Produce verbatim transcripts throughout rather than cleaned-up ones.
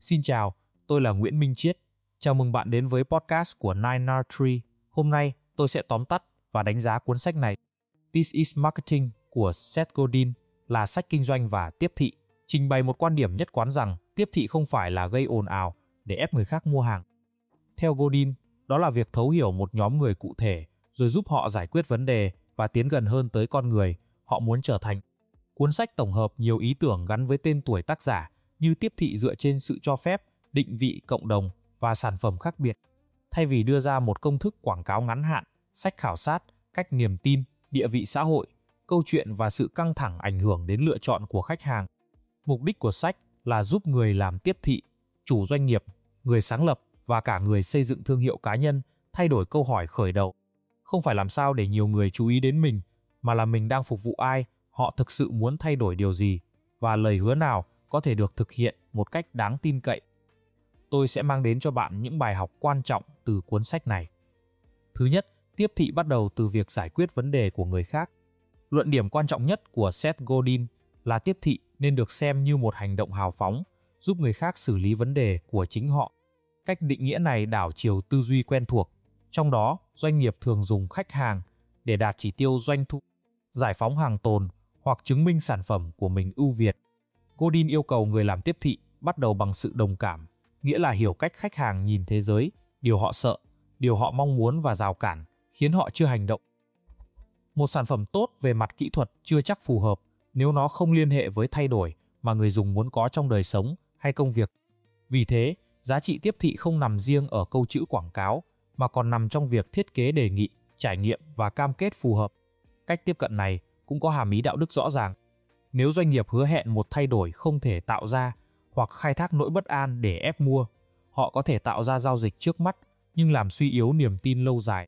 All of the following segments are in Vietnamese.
Xin chào, tôi là Nguyễn Minh Chiết. Chào mừng bạn đến với podcast của nine R three. Hôm nay, tôi sẽ tóm tắt và đánh giá cuốn sách này. This is Marketing của Seth Godin là sách kinh doanh và tiếp thị, trình bày một quan điểm nhất quán rằng tiếp thị không phải là gây ồn ào để ép người khác mua hàng. Theo Godin, đó là việc thấu hiểu một nhóm người cụ thể, rồi giúp họ giải quyết vấn đề và tiến gần hơn tới con người họ muốn trở thành. Cuốn sách tổng hợp nhiều ý tưởng gắn với tên tuổi tác giả như tiếp thị dựa trên sự cho phép, định vị cộng đồng và sản phẩm khác biệt. Thay vì đưa ra một công thức quảng cáo ngắn hạn, sách khảo sát, cách niềm tin, địa vị xã hội, câu chuyện và sự căng thẳng ảnh hưởng đến lựa chọn của khách hàng. Mục đích của sách là giúp người làm tiếp thị, chủ doanh nghiệp, người sáng lập và cả người xây dựng thương hiệu cá nhân thay đổi câu hỏi khởi đầu. Không phải làm sao để nhiều người chú ý đến mình, mà là mình đang phục vụ ai, họ thực sự muốn thay đổi điều gì, và lời hứa nào có thể được thực hiện một cách đáng tin cậy. Tôi sẽ mang đến cho bạn những bài học quan trọng từ cuốn sách này. Thứ nhất, tiếp thị bắt đầu từ việc giải quyết vấn đề của người khác. Luận điểm quan trọng nhất của Seth Godin là tiếp thị nên được xem như một hành động hào phóng, giúp người khác xử lý vấn đề của chính họ. Cách định nghĩa này đảo chiều tư duy quen thuộc, trong đó doanh nghiệp thường dùng khách hàng để đạt chỉ tiêu doanh thu, giải phóng hàng tồn hoặc chứng minh sản phẩm của mình ưu việt. Godin yêu cầu người làm tiếp thị bắt đầu bằng sự đồng cảm, nghĩa là hiểu cách khách hàng nhìn thế giới, điều họ sợ, điều họ mong muốn và rào cản, khiến họ chưa hành động. Một sản phẩm tốt về mặt kỹ thuật chưa chắc phù hợp nếu nó không liên hệ với thay đổi mà người dùng muốn có trong đời sống hay công việc. Vì thế, giá trị tiếp thị không nằm riêng ở câu chữ quảng cáo, mà còn nằm trong việc thiết kế đề nghị, trải nghiệm và cam kết phù hợp. Cách tiếp cận này cũng có hàm ý đạo đức rõ ràng. Nếu doanh nghiệp hứa hẹn một thay đổi không thể tạo ra hoặc khai thác nỗi bất an để ép mua, họ có thể tạo ra giao dịch trước mắt nhưng làm suy yếu niềm tin lâu dài.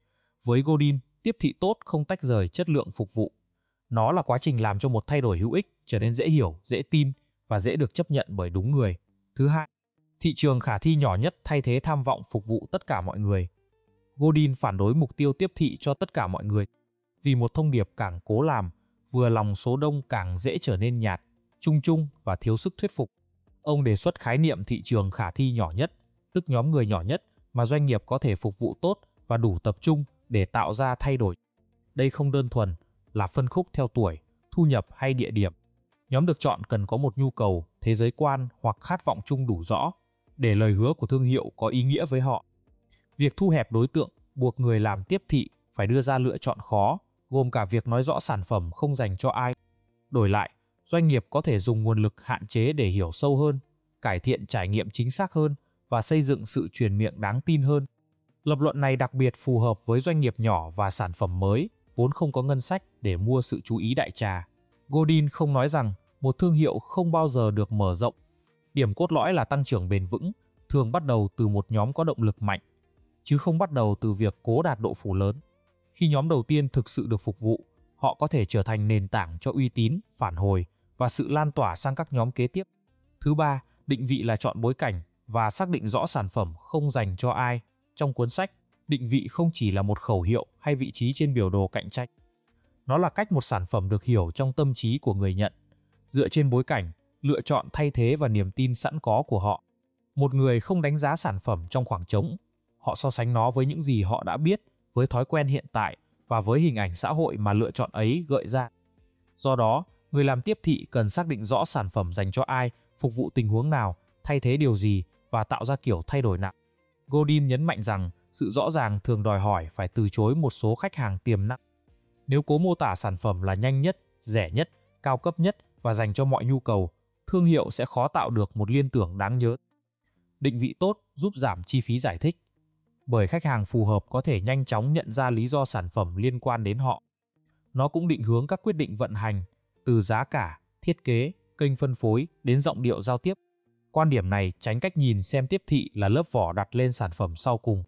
Với Godin, tiếp thị tốt không tách rời chất lượng phục vụ. Nó là quá trình làm cho một thay đổi hữu ích trở nên dễ hiểu, dễ tin và dễ được chấp nhận bởi đúng người. Thứ hai, thị trường khả thi nhỏ nhất thay thế tham vọng phục vụ tất cả mọi người. Godin phản đối mục tiêu tiếp thị cho tất cả mọi người, vì một thông điệp càng cố làm, vừa lòng số đông càng dễ trở nên nhạt, chung chung và thiếu sức thuyết phục. Ông đề xuất khái niệm thị trường khả thi nhỏ nhất, tức nhóm người nhỏ nhất mà doanh nghiệp có thể phục vụ tốt và đủ tập trung để tạo ra thay đổi. Đây không đơn thuần là phân khúc theo tuổi, thu nhập hay địa điểm. Nhóm được chọn cần có một nhu cầu, thế giới quan hoặc khát vọng chung đủ rõ, để lời hứa của thương hiệu có ý nghĩa với họ. Việc thu hẹp đối tượng buộc người làm tiếp thị phải đưa ra lựa chọn khó, gồm cả việc nói rõ sản phẩm không dành cho ai. Đổi lại, doanh nghiệp có thể dùng nguồn lực hạn chế để hiểu sâu hơn, cải thiện trải nghiệm chính xác hơn và xây dựng sự truyền miệng đáng tin hơn. Lập luận này đặc biệt phù hợp với doanh nghiệp nhỏ và sản phẩm mới, vốn không có ngân sách để mua sự chú ý đại trà. Godin không nói rằng một thương hiệu không bao giờ được mở rộng. Điểm cốt lõi là tăng trưởng bền vững, thường bắt đầu từ một nhóm có động lực mạnh, chứ không bắt đầu từ việc cố đạt độ phủ lớn. Khi nhóm đầu tiên thực sự được phục vụ, họ có thể trở thành nền tảng cho uy tín, phản hồi và sự lan tỏa sang các nhóm kế tiếp. Thứ ba, định vị là chọn bối cảnh và xác định rõ sản phẩm không dành cho ai. Trong cuốn sách, định vị không chỉ là một khẩu hiệu hay vị trí trên biểu đồ cạnh tranh. Nó là cách một sản phẩm được hiểu trong tâm trí của người nhận, dựa trên bối cảnh, lựa chọn thay thế và niềm tin sẵn có của họ. Một người không đánh giá sản phẩm trong khoảng trống, họ so sánh nó với những gì họ đã biết, với thói quen hiện tại và với hình ảnh xã hội mà lựa chọn ấy gợi ra. Do đó, người làm tiếp thị cần xác định rõ sản phẩm dành cho ai, phục vụ tình huống nào, thay thế điều gì và tạo ra kiểu thay đổi nào. Godin nhấn mạnh rằng sự rõ ràng thường đòi hỏi phải từ chối một số khách hàng tiềm năng. Nếu cố mô tả sản phẩm là nhanh nhất, rẻ nhất, cao cấp nhất và dành cho mọi nhu cầu, thương hiệu sẽ khó tạo được một liên tưởng đáng nhớ. Định vị tốt giúp giảm chi phí giải thích, bởi khách hàng phù hợp có thể nhanh chóng nhận ra lý do sản phẩm liên quan đến họ. Nó cũng định hướng các quyết định vận hành, từ giá cả, thiết kế, kênh phân phối đến giọng điệu giao tiếp. Quan điểm này tránh cách nhìn xem tiếp thị là lớp vỏ đặt lên sản phẩm sau cùng.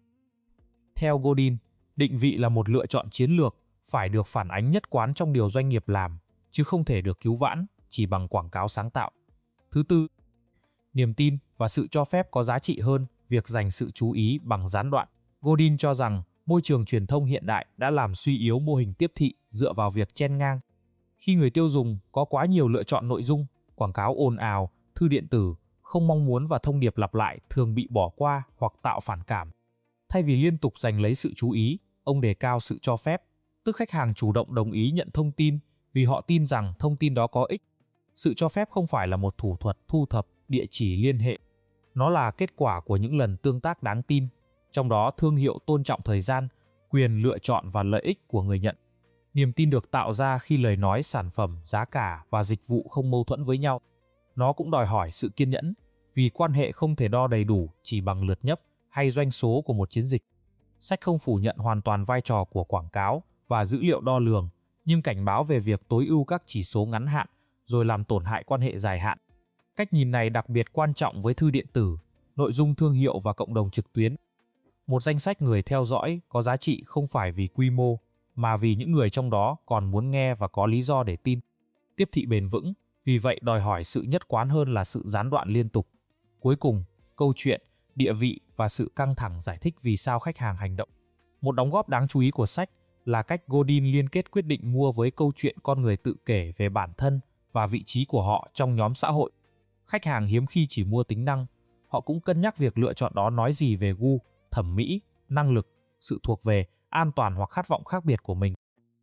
Theo Godin, định vị là một lựa chọn chiến lược, phải được phản ánh nhất quán trong điều doanh nghiệp làm, chứ không thể được cứu vãn chỉ bằng quảng cáo sáng tạo. Thứ tư, niềm tin và sự cho phép có giá trị hơn việc dành sự chú ý bằng gián đoạn. Godin cho rằng môi trường truyền thông hiện đại đã làm suy yếu mô hình tiếp thị dựa vào việc chen ngang. Khi người tiêu dùng có quá nhiều lựa chọn nội dung, quảng cáo ồn ào, thư điện tử, không mong muốn và thông điệp lặp lại thường bị bỏ qua hoặc tạo phản cảm. Thay vì liên tục giành lấy sự chú ý, ông đề cao sự cho phép, tức khách hàng chủ động đồng ý nhận thông tin vì họ tin rằng thông tin đó có ích. Sự cho phép không phải là một thủ thuật thu thập địa chỉ liên hệ. Nó là kết quả của những lần tương tác đáng tin, trong đó thương hiệu tôn trọng thời gian, quyền lựa chọn và lợi ích của người nhận. Niềm tin được tạo ra khi lời nói, sản phẩm, giá cả và dịch vụ không mâu thuẫn với nhau. Nó cũng đòi hỏi sự kiên nhẫn, vì quan hệ không thể đo đầy đủ chỉ bằng lượt nhấp hay doanh số của một chiến dịch. Sách không phủ nhận hoàn toàn vai trò của quảng cáo và dữ liệu đo lường, nhưng cảnh báo về việc tối ưu các chỉ số ngắn hạn rồi làm tổn hại quan hệ dài hạn. Cách nhìn này đặc biệt quan trọng với thư điện tử, nội dung thương hiệu và cộng đồng trực tuyến. Một danh sách người theo dõi có giá trị không phải vì quy mô, mà vì những người trong đó còn muốn nghe và có lý do để tin. Tiếp thị bền vững, vì vậy đòi hỏi sự nhất quán hơn là sự gián đoạn liên tục. Cuối cùng, câu chuyện, địa vị và sự căng thẳng giải thích vì sao khách hàng hành động. Một đóng góp đáng chú ý của sách là cách Godin liên kết quyết định mua với câu chuyện con người tự kể về bản thân và vị trí của họ trong nhóm xã hội. Khách hàng hiếm khi chỉ mua tính năng, họ cũng cân nhắc việc lựa chọn đó nói gì về gu, thẩm mỹ, năng lực, sự thuộc về, an toàn hoặc khát vọng khác biệt của mình.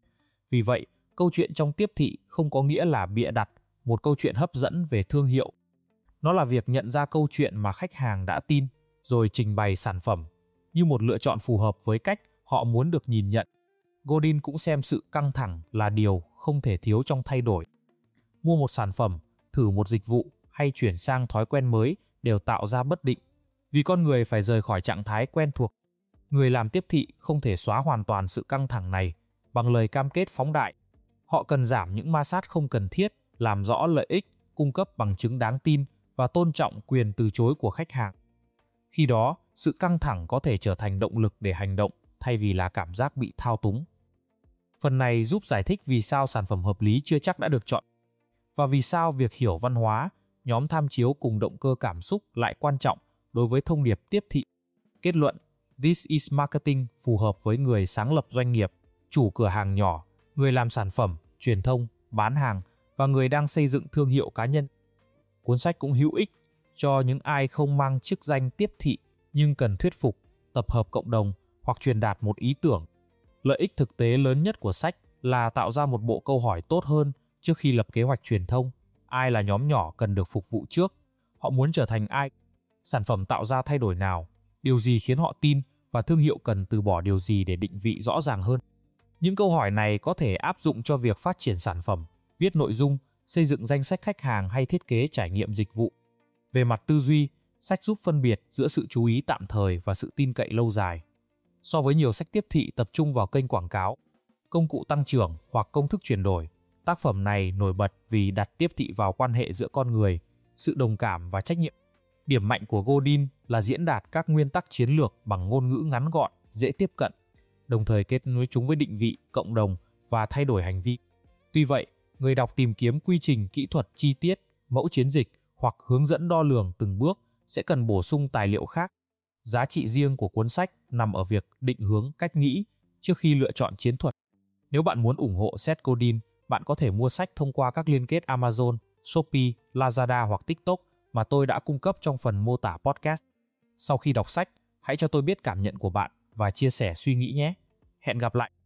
Vì vậy, câu chuyện trong tiếp thị không có nghĩa là bịa đặt một câu chuyện hấp dẫn về thương hiệu. Nó là việc nhận ra câu chuyện mà khách hàng đã tin, rồi trình bày sản phẩm như một lựa chọn phù hợp với cách họ muốn được nhìn nhận. Godin cũng xem sự căng thẳng là điều không thể thiếu trong thay đổi. Mua một sản phẩm, thử một dịch vụ hay chuyển sang thói quen mới đều tạo ra bất định, vì con người phải rời khỏi trạng thái quen thuộc. Người làm tiếp thị không thể xóa hoàn toàn sự căng thẳng này bằng lời cam kết phóng đại. Họ cần giảm những ma sát không cần thiết, làm rõ lợi ích, cung cấp bằng chứng đáng tin và tôn trọng quyền từ chối của khách hàng. Khi đó, sự căng thẳng có thể trở thành động lực để hành động thay vì là cảm giác bị thao túng. Phần này giúp giải thích vì sao sản phẩm hợp lý chưa chắc đã được chọn, và vì sao việc hiểu văn hóa, nhóm tham chiếu cùng động cơ cảm xúc lại quan trọng đối với thông điệp tiếp thị. Kết luận, This is Marketing phù hợp với người sáng lập doanh nghiệp, chủ cửa hàng nhỏ, người làm sản phẩm, truyền thông, bán hàng và người đang xây dựng thương hiệu cá nhân. Cuốn sách cũng hữu ích cho những ai không mang chức danh tiếp thị nhưng cần thuyết phục, tập hợp cộng đồng hoặc truyền đạt một ý tưởng. Lợi ích thực tế lớn nhất của sách là tạo ra một bộ câu hỏi tốt hơn trước khi lập kế hoạch truyền thông. Ai là nhóm nhỏ cần được phục vụ trước? Họ muốn trở thành ai? Sản phẩm tạo ra thay đổi nào? Điều gì khiến họ tin và thương hiệu cần từ bỏ điều gì để định vị rõ ràng hơn? Những câu hỏi này có thể áp dụng cho việc phát triển sản phẩm, viết nội dung, xây dựng danh sách khách hàng hay thiết kế trải nghiệm dịch vụ. Về mặt tư duy, sách giúp phân biệt giữa sự chú ý tạm thời và sự tin cậy lâu dài. So với nhiều sách tiếp thị tập trung vào kênh quảng cáo, công cụ tăng trưởng hoặc công thức chuyển đổi, tác phẩm này nổi bật vì đặt tiếp thị vào quan hệ giữa con người, sự đồng cảm và trách nhiệm. Điểm mạnh của Godin là diễn đạt các nguyên tắc chiến lược bằng ngôn ngữ ngắn gọn, dễ tiếp cận, đồng thời kết nối chúng với định vị, cộng đồng và thay đổi hành vi. Tuy vậy, người đọc tìm kiếm quy trình kỹ thuật chi tiết, mẫu chiến dịch hoặc hướng dẫn đo lường từng bước sẽ cần bổ sung tài liệu khác. Giá trị riêng của cuốn sách nằm ở việc định hướng cách nghĩ trước khi lựa chọn chiến thuật. Nếu bạn muốn ủng hộ Seth Godin, bạn có thể mua sách thông qua các liên kết Amazon, Shopee, Lazada hoặc TikTok mà tôi đã cung cấp trong phần mô tả podcast. Sau khi đọc sách, hãy cho tôi biết cảm nhận của bạn và chia sẻ suy nghĩ nhé. Hẹn gặp lại!